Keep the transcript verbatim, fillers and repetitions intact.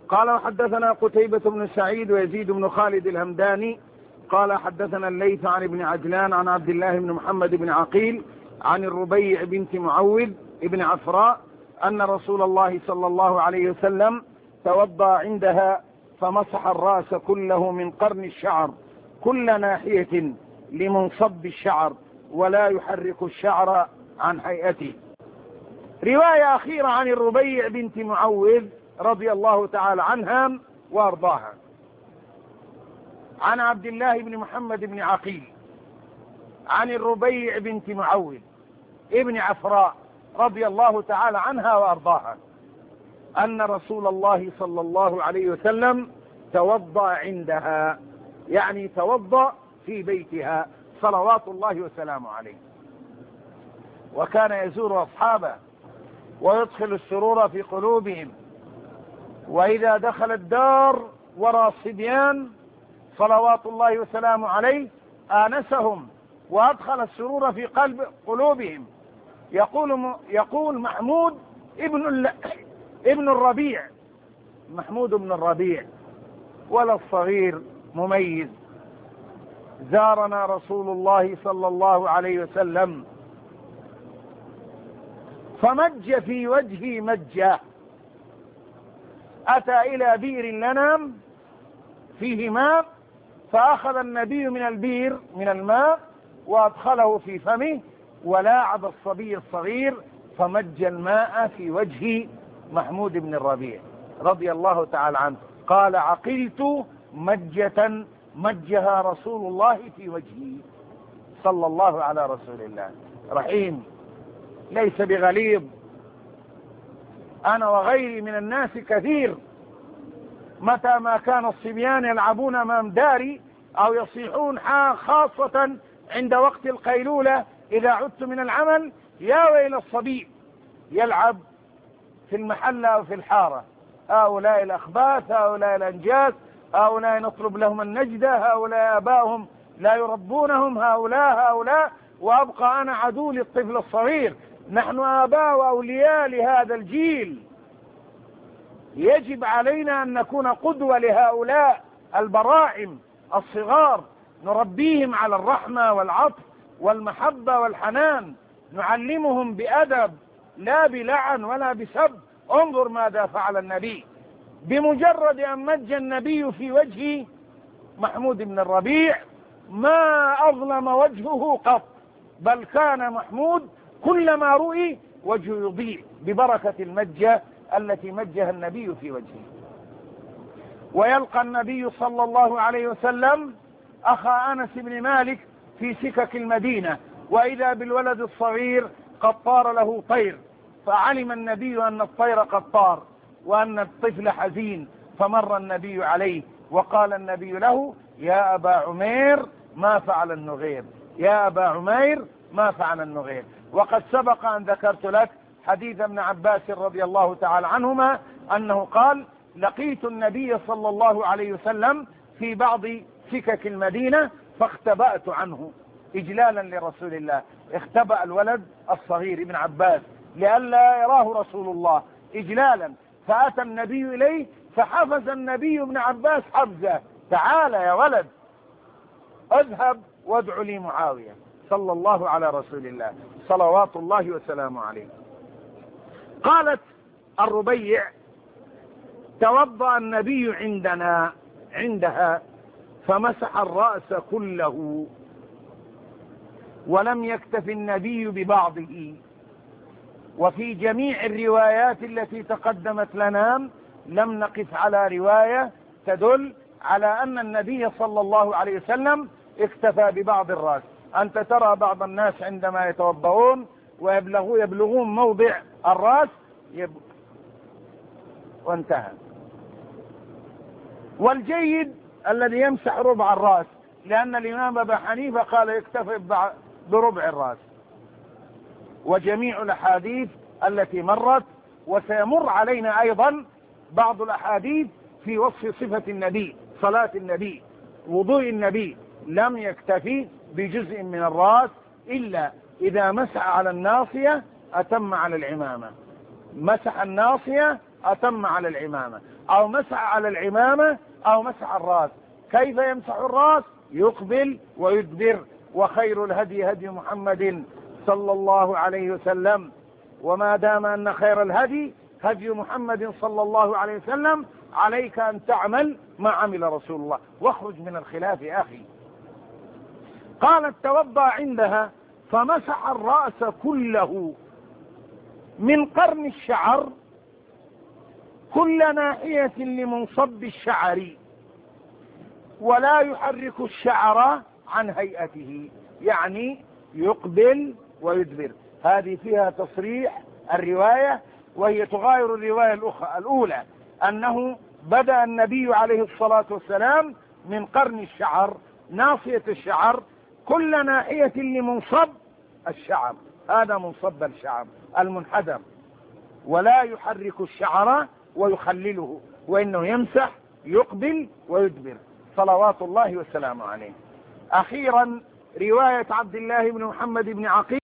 قال وحدثنا قتيبة بن سعيد ويزيد بن خالد الهمداني قال حدثنا الليث عن ابن عجلان عن عبد الله بن محمد بن عقيل عن الربيع بنت معوذ ابن عفراء أن رسول الله صلى الله عليه وسلم توضأ عندها فمسح الرأس كله من قرن الشعر كل ناحية لمنصب الشعر ولا يحرك الشعر عن هيئته. رواية أخيرة عن الربيع بنت معوذ رضي الله تعالى عنها وارضاها عن عبد الله بن محمد بن عقيل عن الربيع بنت معوذ ابن عفراء رضي الله تعالى عنها وارضاها أن رسول الله صلى الله عليه وسلم توضأ عندها، يعني توضأ في بيتها صلوات الله وسلامه عليه، وكان يزور أصحابه ويدخل السرور في قلوبهم، وإذا دخل الدار وراء الصبيان صلوات الله وسلامه عليه آنسهم وأدخل السرور في قلب قلوبهم. يقول يقول محمود ابن ابن الربيع محمود بن الربيع ولا الصغير مميز: زارنا رسول الله صلى الله عليه وسلم فمج في وجهي مجة، أتى إلى بئر لنا فيه ماء فأخذ النبي من البئر من الماء وأدخله في فمه ولاعب الصبي الصغير فمج الماء في وجه محمود بن الربيع رضي الله تعالى عنه. قال: عقلت مجة مجها رسول الله في وجهي صلى الله على رسول الله. رحيم ليس بغليظ. أنا وغيري من الناس كثير متى ما كان الصبيان يلعبون أمام داري أو يصيحون خاصة عند وقت القيلولة إذا عدت من العمل: يا ويل الصبي يلعب في المحلة أو في الحارة، هؤلاء الأخباث، هؤلاء الأنجاس، هؤلاء نطلب لهم النجدة، هؤلاء آباؤهم لا يربونهم، هؤلاء هؤلاء وأبقى أنا عدو للطفل الصغير. نحن آباء وأولياء لهذا الجيل، يجب علينا أن نكون قدوة لهؤلاء البراعم الصغار، نربيهم على الرحمة والعطف والمحبة والحنان، نعلمهم بأدب لا بلعن ولا بسب. انظر ماذا فعل النبي، بمجرد أن مج النبي في وجه محمود بن الربيع ما أظلم وجهه قط، بل كان محمود كلما رؤي وجهه يضيء ببركة المجة التي مجها النبي في وجهه. ويلقى النبي صلى الله عليه وسلم أخا أنس بن مالك في سكك المدينة، وإذا بالولد الصغير قد طار له طير، فعلم النبي أن الطير قد طار وأن الطفل حزين، فمر النبي عليه وقال النبي له: يا أبا عمير ما فعل النغير، يا أبا عمير ما فعل النغير. وقد سبق أن ذكرت لك حديث ابن عباس رضي الله تعالى عنهما أنه قال: لقيت النبي صلى الله عليه وسلم في بعض سكك المدينة فاختبأت عنه إجلالا لرسول الله. اختبأ الولد الصغير ابن عباس لئلا يراه رسول الله إجلالا، فأتى النبي إليه فحفز النبي ابن عباس حفزه: تعال يا ولد اذهب وادع لي معاوية، صلى الله على رسول الله صلوات الله وسلامه عليه. قالت الربيع: توضأ النبي عندنا عندها فمسح الرأس كله ولم يكتف النبي ببعضه. وفي جميع الروايات التي تقدمت لنا لم نقف على رواية تدل على أن النبي صلى الله عليه وسلم اكتفى ببعض الرأس. أنت ترى بعض الناس عندما يتوضؤون ويبلغون يبلغون موضع الرأس يب... وانتهى. والجيد الذي يمسح ربع الرأس، لأن الإمام أبا حنيفة قال يكتفي بربع الرأس. وجميع الأحاديث التي مرت وسيمر علينا أيضا بعض الأحاديث في وصف صفة النبي، صلاة النبي، وضوء النبي، لم يكتفي بجزء من الرأس إلا إذا مسح على الناصية أتم على العمامة، مسح الناصية أتم على العمامة. أو مسح على العمامة أو مسح الرأس. كيف يمسح الرأس؟ يقبل ويدبر. وخير الهدي هدي محمد صلى الله عليه وسلم. وما دام أن خير الهدي هدي محمد صلى الله عليه وسلم عليك أن تعمل ما عمل رسول الله، واخرج من الخلاف يا أخي. قالت توضأ عندها فمسح الرأس كله من قرن الشعر كل ناحية لمنصب الشعر ولا يحرك الشعر عن هيئته، يعني يقبل ويدبر. هذه فيها تصريح الرواية، وهي تغاير الرواية الأخرى الأولى أنه بدأ النبي عليه الصلاة والسلام من قرن الشعر ناصية الشعر كل ناحية لمنصب الشعر، هذا منصب الشعر المنحدر، ولا يحرك الشعر ويخلله، وإنه يمسح يقبل ويدبر صلوات الله وسلامه عليه. أخيرا رواية عبد الله بن محمد بن عقيل